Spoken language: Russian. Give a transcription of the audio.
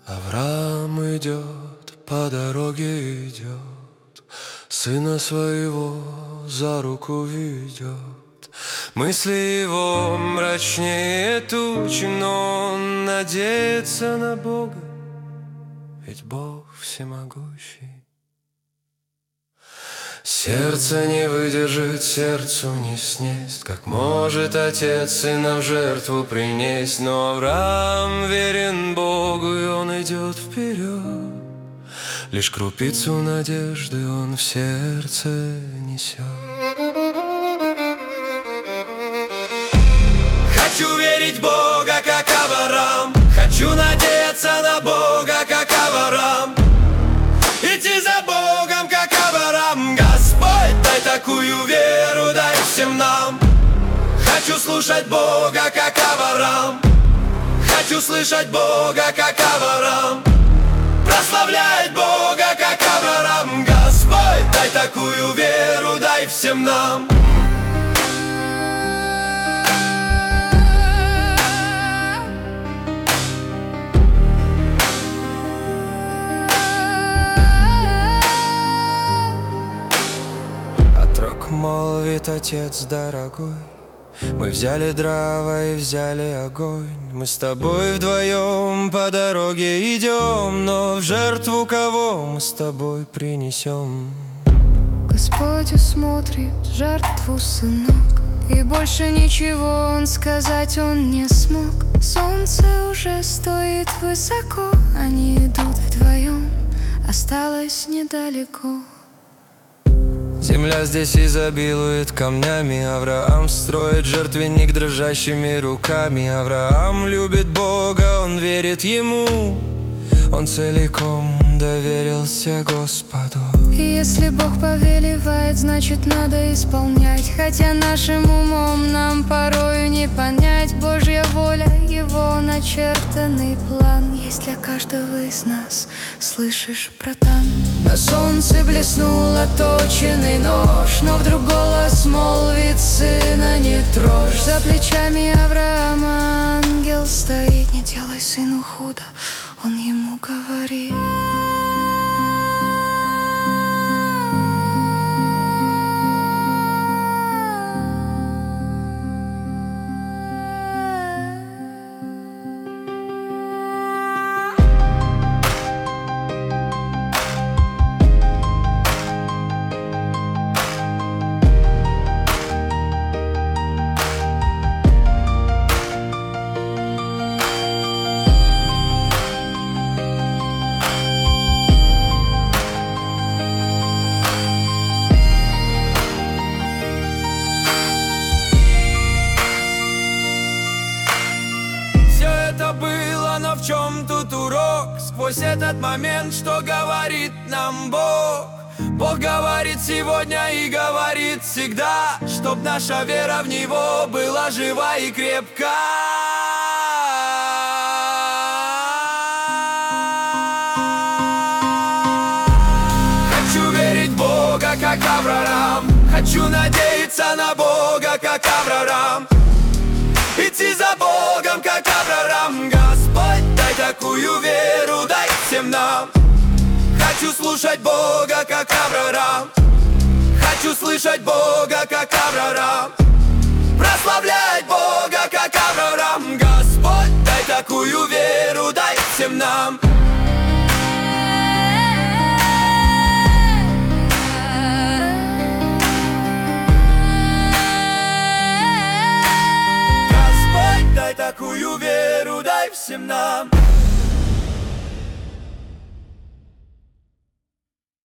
Авраам идет, по дороге идет, сына своего за руку ведет. Мысли его мрачнее тучи, но он надеется на Бога, ведь Бог всемогущий. Сердце не выдержит, сердцу не снесть, как может отец сына в жертву принесть. Но Авраам верен Богу, и он идет вперед. Лишь крупицу надежды он в сердце несет. Хочу верить в Бога, как Авраам. Хочу надеяться на Бога, как Авраам. Идти за Богом, как Авраам. Господь, дай такую веру, дай всем нам. Хочу слушать Бога, как Авраам. Хочу слышать Бога, как Авраам. Прославлять Бога, как Авраам. Господь, дай такую веру, дай всем нам. Отрок молвит: отец дорогой, мы взяли дрова и взяли огонь. Мы с тобой вдвоем по дороге идем, но в жертву кого мы с тобой принесем? Господь усмотрит жертву, сынок, и больше ничего он сказать он не смог. Солнце уже стоит высоко, они идут вдвоем, осталось недалеко. Земля здесь изобилует камнями. Авраам строит жертвенник дрожащими руками. Авраам любит Бога, он верит Ему. Он целиком доверился Господу. Если Бог повелевает, значит надо исполнять. Хотя нашим умом нам порою не понять. Божья воля, Его начертанный план есть для каждого из нас. Слышишь, братан? На солнце блеснул оточенный нож, но вдруг голос молвит: сына не трожь. За плечами Авраама ангел стоит: не делай сыну худо, он ему говорит. Но в чем тут урок? Сквозь этот момент, что говорит нам Бог? Бог говорит сегодня и говорит всегда, чтоб наша вера в Него была жива и крепка. Хочу верить в Бога, как Авраам. Хочу надеяться на Бога, как Авраам. Идти за Богом, как Авраам. Господь, дай такую веру, дай всем нам. Хочу слушать Бога, как Авраам. Хочу слышать Бога, как Авраам. Прославлять Бога, как Авраам. Господь, дай такую веру, дай всем нам. Дай такую веру, дай всем нам.